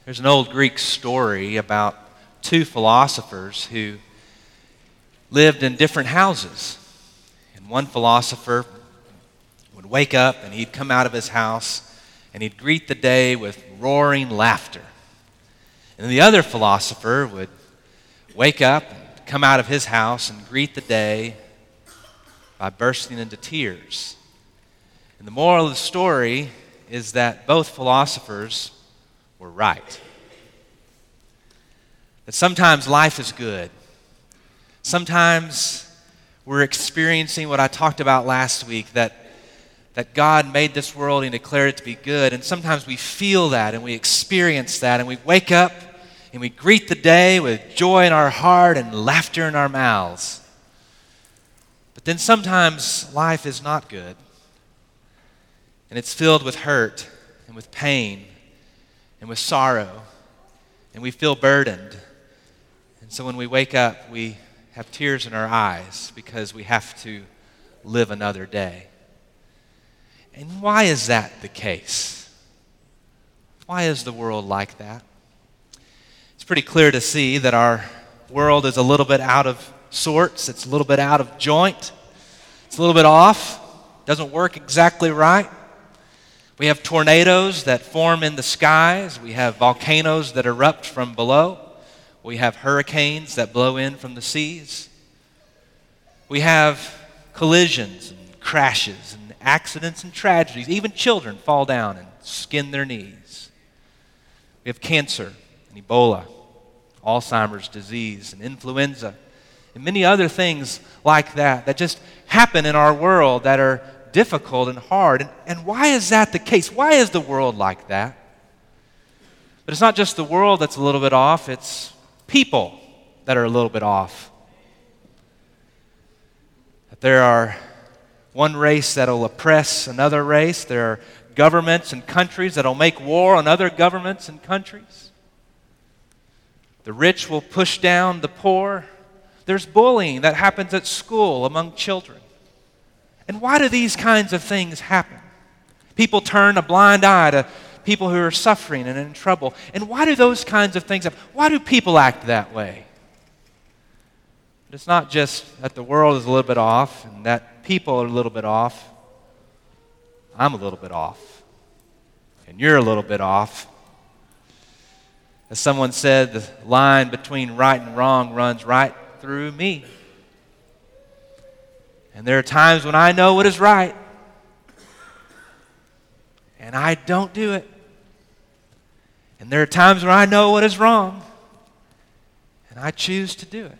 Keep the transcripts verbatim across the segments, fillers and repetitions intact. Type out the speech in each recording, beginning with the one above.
There's an old Greek story about two philosophers who lived in different houses. And one philosopher would wake up and he'd come out of his house and he'd greet the day with roaring laughter. And the other philosopher would wake up and come out of his house and greet the day by bursting into tears. And the moral of the story is that both philosophers were right. That sometimes life is good. Sometimes we're experiencing what I talked about last week, that, that God made this world and declared it to be good. And sometimes we feel that and we experience that and we wake up and we greet the day with joy in our heart and laughter in our mouths. But then sometimes life is not good. And it's filled with hurt and with pain and with sorrow. And we feel burdened. And so when we wake up, we have tears in our eyes because we have to live another day. And why is that the case? Why is the world like that? It's pretty clear to see that our world is a little bit out of sorts. It's a little bit out of joint. It's a little bit off. Doesn't work exactly right. We have tornadoes that form in the skies. We have volcanoes that erupt from below. We have hurricanes that blow in from the seas. We have collisions and crashes and accidents and tragedies. Even children fall down and skin their knees. We have cancer and Ebola, Alzheimer's disease and influenza, and many other things like that that just happen in our world that are difficult and hard. And, and why is that the case? Why is the world like that? But it's not just the world that's a little bit off, it's people that are a little bit off. That there are one race that'll oppress another race. There are governments and countries that'll make war on other governments and countries. The rich will push down the poor. There's bullying that happens at school among children. And why do these kinds of things happen? People turn a blind eye to people who are suffering and in trouble. And why do those kinds of things happen? Why do people act that way? But it's not just that the world is a little bit off and that people are a little bit off. I'm a little bit off. And you're a little bit off. As someone said, the line between right and wrong runs right through me. And there are times when I know what is right, and I don't do it. And there are times when I know what is wrong, and I choose to do it.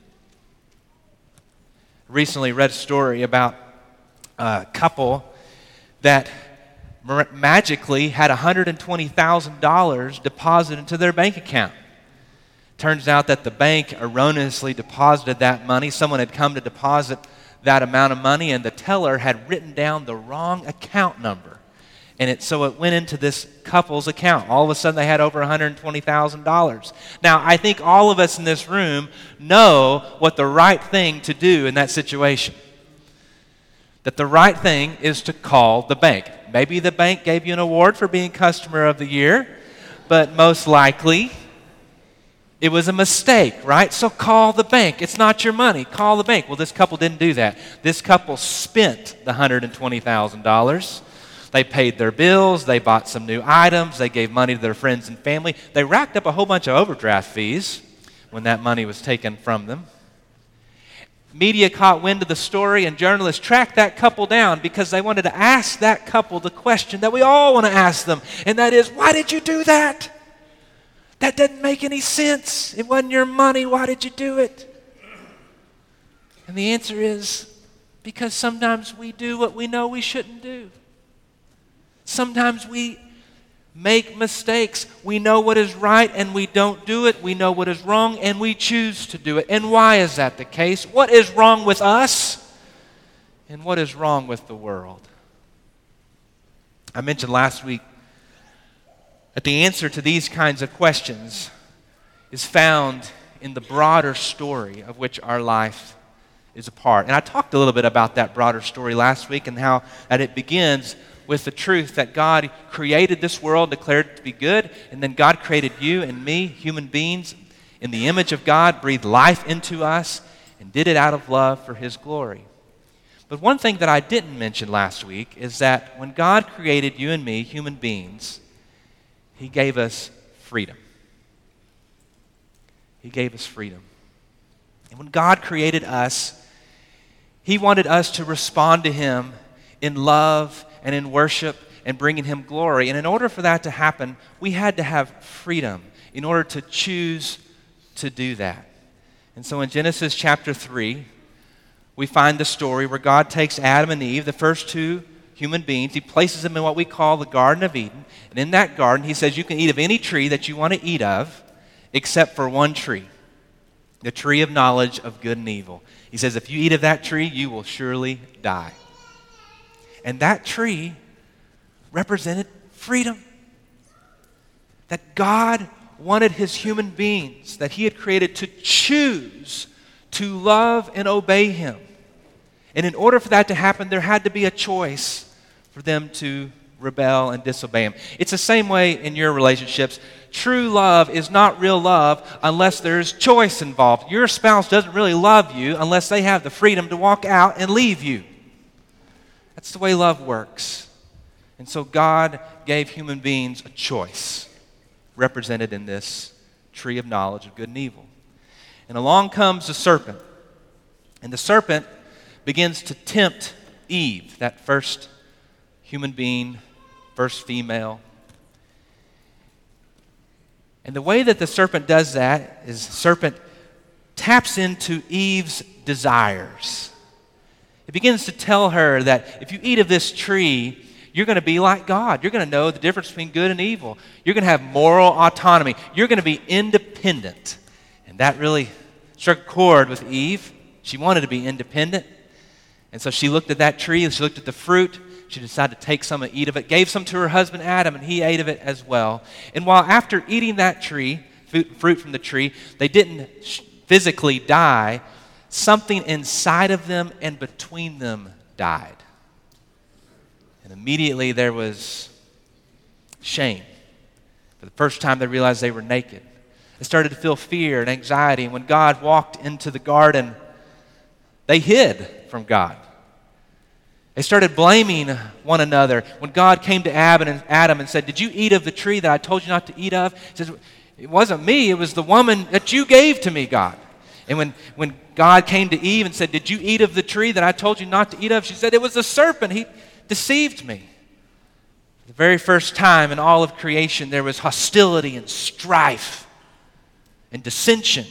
I recently read a story about a couple that magically had one hundred twenty thousand dollars deposited into their bank account. Turns out that the bank erroneously deposited that money. Someone had come to deposit that amount of money, and the teller had written down the wrong account number. And it, so it went into this couple's account. All of a sudden, they had over one hundred twenty thousand dollars. Now, I think all of us in this room know what the right thing to do in that situation. That the right thing is to call the bank. Maybe the bank gave you an award for being Customer of the Year, but most likely it was a mistake, right? So call the bank. It's not your money. Call the bank. Well, this couple didn't do that. This couple spent the one hundred twenty thousand dollars. They paid their bills. They bought some new items. They gave money to their friends and family. They racked up a whole bunch of overdraft fees when that money was taken from them. Media caught wind of the story, and journalists tracked that couple down because they wanted to ask that couple the question that we all want to ask them, and that is, why did you do that? That doesn't make any sense. It wasn't your money. Why did you do it? And the answer is, because sometimes we do what we know we shouldn't do. Sometimes we make mistakes. We know what is right and we don't do it. We know what is wrong and we choose to do it. And why is that the case? What is wrong with us? And what is wrong with the world? I mentioned last week that the answer to these kinds of questions is found in the broader story of which our life is a part. And I talked a little bit about that broader story last week and how that it begins with the truth that God created this world, declared it to be good, and then God created you and me, human beings, in the image of God, breathed life into us, and did it out of love for His glory. But one thing that I didn't mention last week is that when God created you and me, human beings, He gave us freedom. He gave us freedom. And when God created us, He wanted us to respond to Him in love and in worship and bringing Him glory. And in order for that to happen, we had to have freedom in order to choose to do that. And so in Genesis chapter three, we find the story where God takes Adam and Eve, the first two human beings, He places them in what we call the Garden of Eden. And in that garden, He says you can eat of any tree that you want to eat of, except for one tree, the tree of knowledge of good and evil. He says if you eat of that tree, you will surely die. And that tree represented freedom. That God wanted His human beings that He had created to choose to love and obey Him. And in order for that to happen, there had to be a choice for them to rebel and disobey Him. It's the same way in your relationships. True love is not real love unless there's choice involved. Your spouse doesn't really love you unless they have the freedom to walk out and leave you. That's the way love works. And so God gave human beings a choice, represented in this tree of knowledge of good and evil. And along comes the serpent. And the serpent begins to tempt Eve, that first human being, first female. And the way that the serpent does that is the serpent taps into Eve's desires. It begins to tell her that if you eat of this tree, you're going to be like God. You're going to know the difference between good and evil. You're going to have moral autonomy. You're going to be independent. And that really struck a chord with Eve. She wanted to be independent. And so she looked at that tree and she looked at the fruit. She decided to take some and eat of it, gave some to her husband Adam, and he ate of it as well. And while after eating that tree, fruit from the tree, they didn't physically die, something inside of them and between them died. And immediately there was shame. For the first time they realized they were naked. They started to feel fear and anxiety. And when God walked into the garden, they hid from God. They started blaming one another. When God came to Adam and said, "Did you eat of the tree that I told you not to eat of?" He says, "It wasn't me, it was the woman that you gave to me, God." And when, when God came to Eve and said, "Did you eat of the tree that I told you not to eat of?" She said, "It was the serpent, he deceived me." The very first time in all of creation, there was hostility and strife and dissension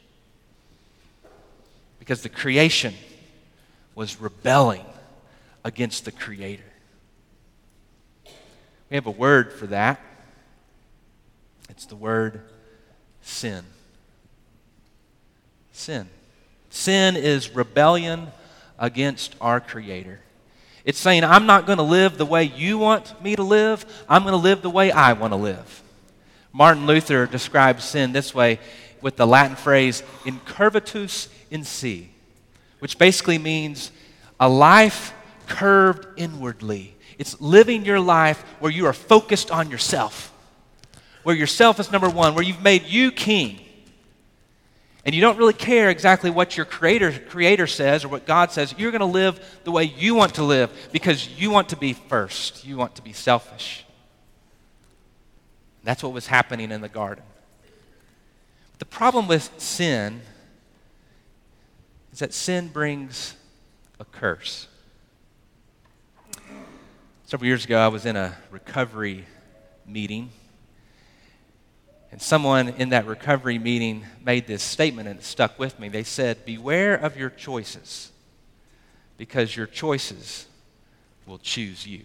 because the creation was rebelling against the Creator. We have a word for that. It's the word sin. Sin. Sin is rebellion against our Creator. It's saying, I'm not going to live the way you want me to live. I'm going to live the way I want to live. Martin Luther describes sin this way with the Latin phrase, incurvatus in si, which basically means a life curved inwardly. It's living your life where you are focused on yourself, where yourself is number one, where you've made you king. And you don't really care exactly what your creator, creator says or what God says. You're going to live the way you want to live because you want to be first. You want to be selfish. That's what was happening in the garden. The problem with sin is that sin brings a curse. Several years ago, I was in a recovery meeting. And someone in that recovery meeting made this statement, and it stuck with me. They said, "Beware of your choices, because your choices will choose you."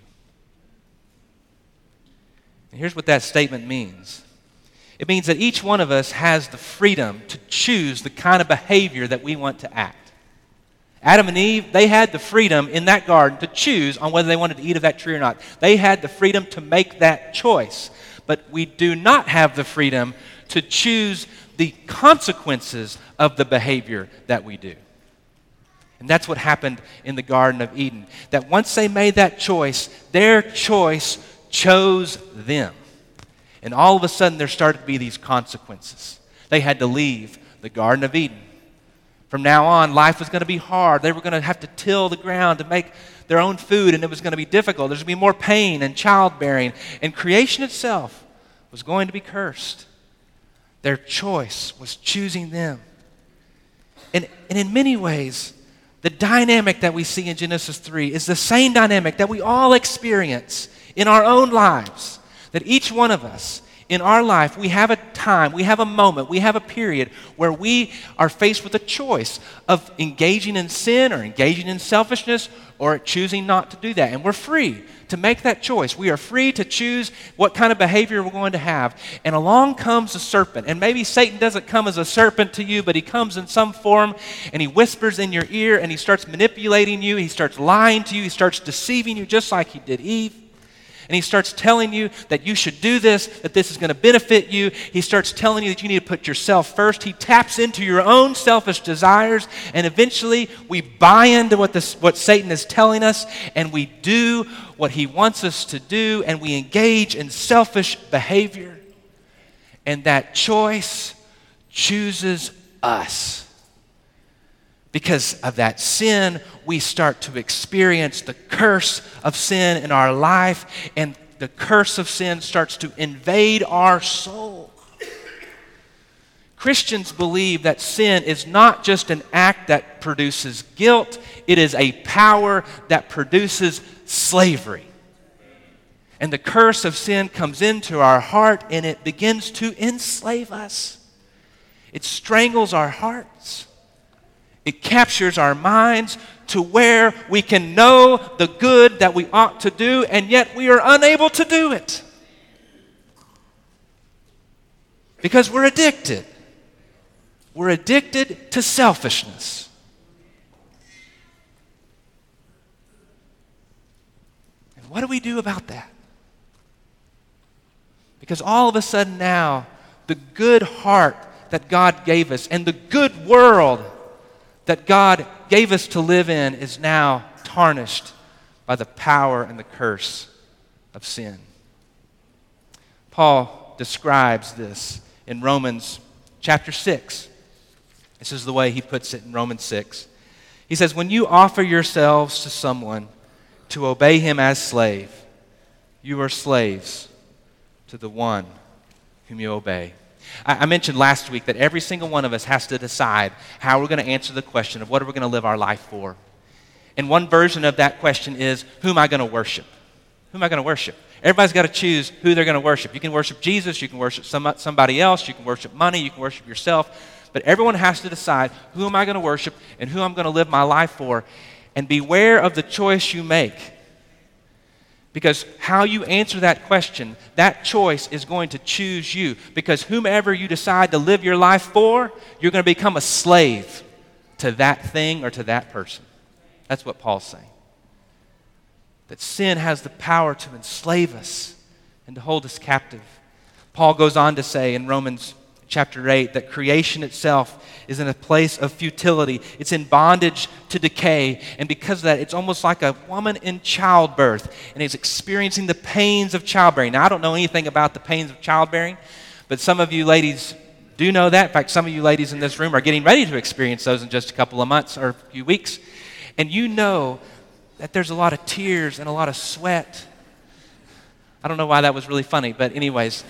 And here's what that statement means. It means that each one of us has the freedom to choose the kind of behavior that we want to act. Adam and Eve, they had the freedom in that garden to choose on whether they wanted to eat of that tree or not. They had the freedom to make that choice. But we do not have the freedom to choose the consequences of the behavior that we do. And that's what happened in the Garden of Eden. That once they made that choice, their choice chose them. And all of a sudden there started to be these consequences. They had to leave the Garden of Eden. From now on, life was going to be hard. They were going to have to till the ground to make their own food, and it was going to be difficult. There's going to be more pain and childbearing. And creation itself was going to be cursed. Their choice was choosing them. And, and in many ways, the dynamic that we see in Genesis three is the same dynamic that we all experience in our own lives. That each one of us, in our life, we have a time, we have a moment, we have a period where we are faced with a choice of engaging in sin or engaging in selfishness or choosing not to do that. And we're free to make that choice. We are free to choose what kind of behavior we're going to have. And along comes a serpent. And maybe Satan doesn't come as a serpent to you, but he comes in some form and he whispers in your ear and he starts manipulating you. He starts lying to you. He starts deceiving you just like he did Eve. And he starts telling you that you should do this, that this is going to benefit you. He starts telling you that you need to put yourself first. He taps into your own selfish desires, and eventually we buy into what, this, what Satan is telling us, and we do what he wants us to do, and we engage in selfish behavior. And that choice chooses us. Because of that sin, we start to experience the curse of sin in our life, and the curse of sin starts to invade our soul. Christians believe that sin is not just an act that produces guilt, it is a power that produces slavery. And the curse of sin comes into our heart and it begins to enslave us. It strangles our hearts. It captures our minds to where we can know the good that we ought to do, and yet we are unable to do it. Because we're addicted. We're addicted to selfishness. And what do we do about that? Because all of a sudden now, the good heart that God gave us and the good world that God gave us to live in is now tarnished by the power and the curse of sin. Paul describes this in Romans chapter six. This is the way he puts it in Romans six. He says, when you offer yourselves to someone to obey him as slave, you are slaves to the one whom you obey. I mentioned last week that every single one of us has to decide how we're going to answer the question of what are we going to live our life for. And one version of that question is, who am I going to worship? Who am I going to worship? Everybody's got to choose who they're going to worship. You can worship Jesus, you can worship some, somebody else, you can worship money, you can worship yourself. But everyone has to decide, who am I going to worship and who I'm going to live my life for? And beware of the choice you make. Because how you answer that question, that choice is going to choose you. Because whomever you decide to live your life for, you're going to become a slave to that thing or to that person. That's what Paul's saying. That sin has the power to enslave us and to hold us captive. Paul goes on to say in Romans chapter eight that creation itself is in a place of futility. It's in bondage to decay. And because of that, it's almost like a woman in childbirth and is experiencing the pains of childbearing. Now, I don't know anything about the pains of childbearing, but some of you ladies do know that. In fact, some of you ladies in this room are getting ready to experience those in just a couple of months or a few weeks. And you know that there's a lot of tears and a lot of sweat. I don't know why that was really funny, but anyways.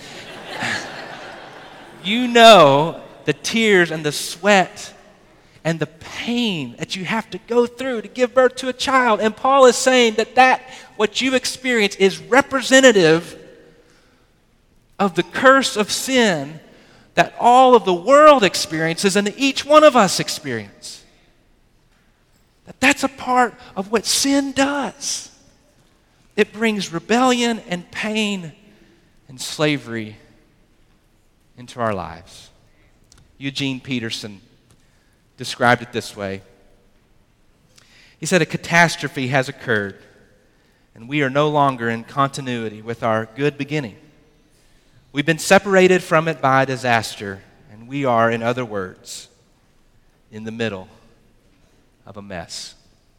You know the tears and the sweat and the pain that you have to go through to give birth to a child. And Paul is saying that that, what you experience, is representative of the curse of sin that all of the world experiences and that each one of us experience. That that's a part of what sin does. It brings rebellion and pain and slavery into our lives. Eugene Peterson described it this way. He said, a catastrophe has occurred, and we are no longer in continuity with our good beginning. We've been separated from it by a disaster, and we are, in other words, in the middle of a mess.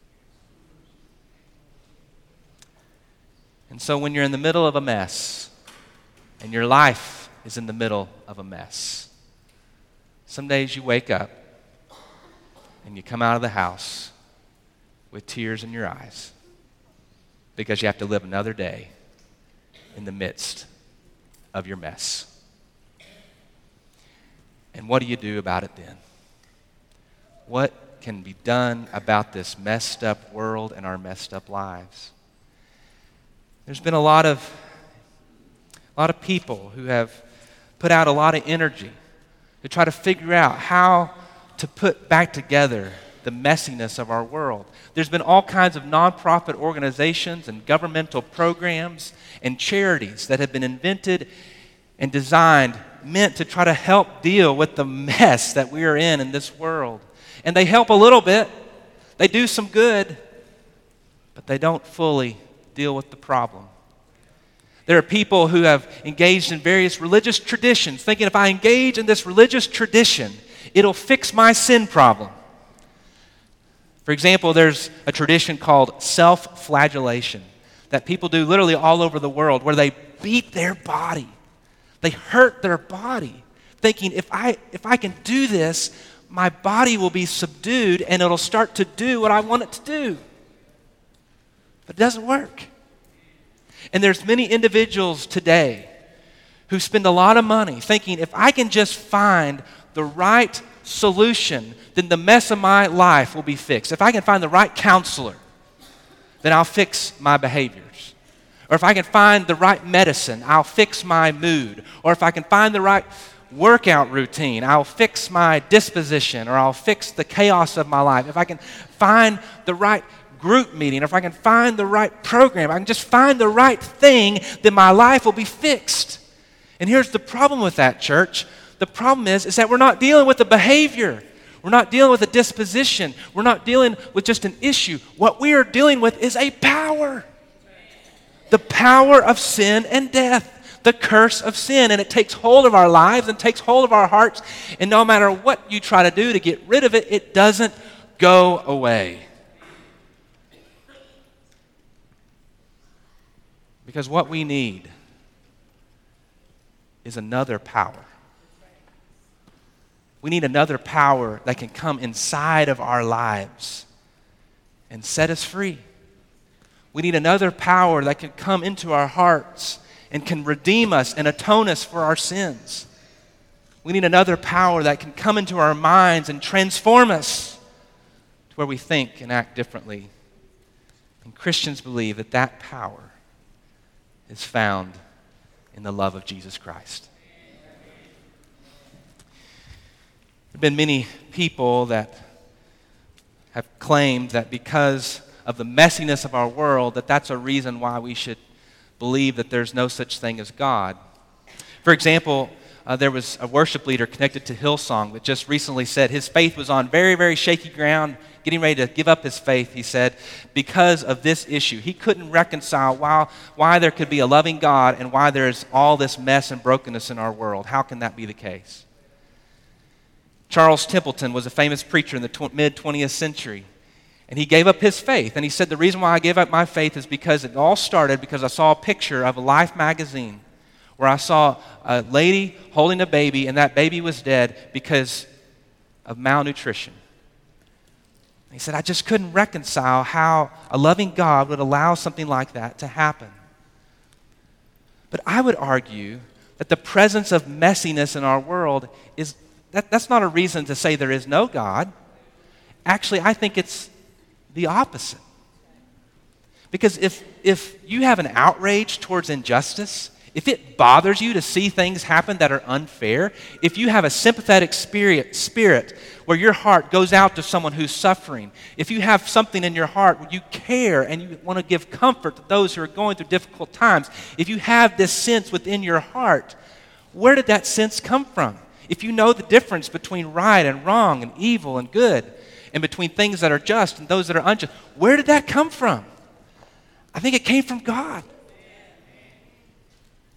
And so when you're in the middle of a mess, and your life is in the middle of a mess, some days you wake up and you come out of the house with tears in your eyes because you have to live another day in the midst of your mess. And what do you do about it then? What can be done about this messed up world and our messed up lives? There's been a lot of a lot of people who have put out a lot of energy to try to figure out how to put back together the messiness of our world. There's been all kinds of nonprofit organizations and governmental programs and charities that have been invented and designed, meant to try to help deal with the mess that we are in in this world. And they help a little bit. They do some good, but they don't fully deal with the problem. There are people who have engaged in various religious traditions, thinking if I engage in this religious tradition, it'll fix my sin problem. For example, there's a tradition called self-flagellation that people do literally all over the world, where they beat their body. They hurt their body, thinking if I if I can do this, my body will be subdued and it'll start to do what I want it to do. But it doesn't work. And there's many individuals today who spend a lot of money thinking if I can just find the right solution, then the mess of my life will be fixed. If I can find the right counselor, then I'll fix my behaviors. Or if I can find the right medicine, I'll fix my mood. Or if I can find the right workout routine, I'll fix my disposition, or I'll fix the chaos of my life. If I can find the right group meeting, or if I can find the right program, I can just find the right thing, then my life will be fixed. And here's the problem with that, church. The problem is, is that we're not dealing with the behavior. We're not dealing with a disposition. We're not dealing with just an issue. What we are dealing with is a power. The power of sin and death. The curse of sin. And it takes hold of our lives and takes hold of our hearts. And no matter what you try to do to get rid of it, it doesn't go away. Because what we need is another power. We need another power that can come inside of our lives and set us free. We need another power that can come into our hearts and can redeem us and atone us for our sins. We need another power that can come into our minds and transform us to where we think and act differently. And Christians believe that that power is found in the love of Jesus Christ. There have been many people that have claimed that because of the messiness of our world, that that's a reason why we should believe that there's no such thing as God. For example, uh, there was a worship leader connected to Hillsong that just recently said his faith was on very, very shaky ground, getting ready to give up his faith, he said, because of this issue. He couldn't reconcile why, why there could be a loving God and why there's all this mess and brokenness in our world. How can that be the case? Charles Templeton was a famous preacher in the tw- mid-twentieth century. And he gave up his faith. And he said, the reason why I gave up my faith is because it all started because I saw a picture of a Life magazine where I saw a lady holding a baby, and that baby was dead because of malnutrition. He said, I just couldn't reconcile how a loving God would allow something like that to happen. But I would argue that the presence of messiness in our world is, that, that's not a reason to say there is no God. Actually, I think it's the opposite. Because if, if you have an outrage towards injustice, if it bothers you to see things happen that are unfair, if you have a sympathetic spirit, spirit where your heart goes out to someone who's suffering, if you have something in your heart where you care and you want to give comfort to those who are going through difficult times, if you have this sense within your heart, where did that sense come from? If you know the difference between right and wrong and evil and good, and between things that are just and those that are unjust, where did that come from? I think it came from God.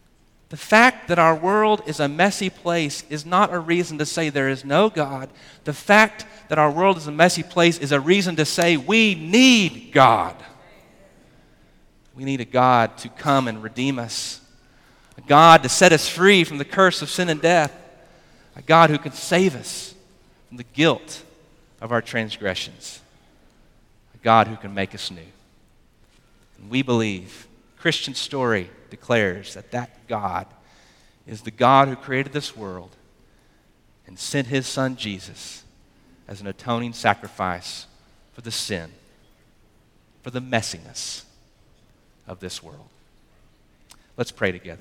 The fact that our world is a messy place is not a reason to say there is no God. The fact that our world is a messy place is a reason to say we need God. We need a God to come and redeem us, a God to set us free from the curse of sin and death, a God who can save us from the guilt of our transgressions, a God who can make us new. And we believe, Christian story declares that that God is the God who created this world and sent his son Jesus as an atoning sacrifice for the sin, for the messiness of this world. Let's pray together.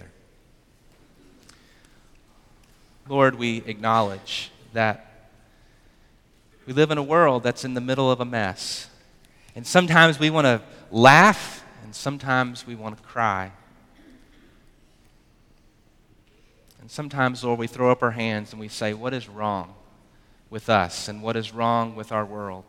Lord, we acknowledge that we live in a world that's in the middle of a mess. And sometimes we want to laugh, and sometimes we want to cry. And sometimes, Lord, we throw up our hands and we say, what is wrong with us and what is wrong with our world?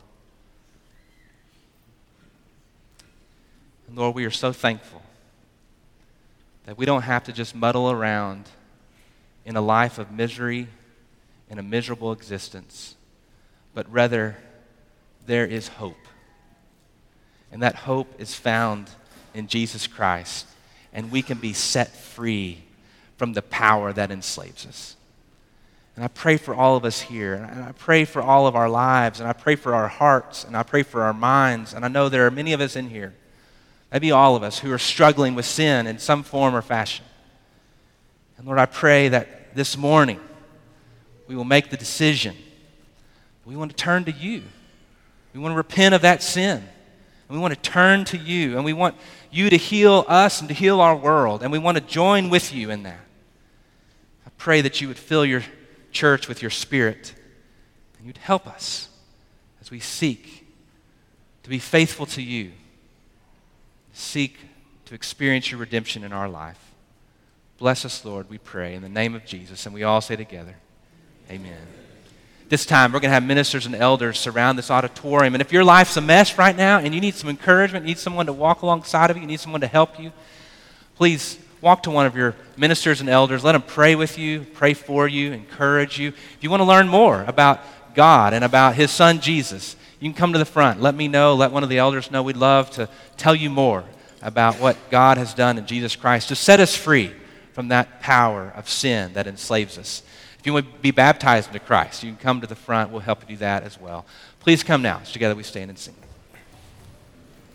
And Lord, we are so thankful that we don't have to just muddle around in a life of misery, in a miserable existence, but rather there is hope. And that hope is found in Jesus Christ, and we can be set free from the power that enslaves us. And I pray for all of us here, and I pray for all of our lives, and I pray for our hearts, and I pray for our minds, and I know there are many of us in here, maybe all of us, who are struggling with sin in some form or fashion. And Lord, I pray that this morning we will make the decision. We want to turn to you. We want to repent of that sin. And we want to turn to you. And we want you to heal us and to heal our world. And we want to join with you in that. I pray that you would fill your church with your Spirit. And you'd help us as we seek to be faithful to you. Seek to experience your redemption in our life. Bless us, Lord, we pray, in the name of Jesus. And we all say together, amen. This time, we're going to have ministers and elders surround this auditorium. And if your life's a mess right now and you need some encouragement, you need someone to walk alongside of you, you need someone to help you, please walk to one of your ministers and elders. Let them pray with you, pray for you, encourage you. If you want to learn more about God and about his son Jesus, you can come to the front. Let me know. Let one of the elders know. We'd love to tell you more about what God has done in Jesus Christ to set us free from that power of sin that enslaves us. If you want to be baptized into Christ, you can come to the front. We'll help you do that as well. Please come now. Together we stand and sing.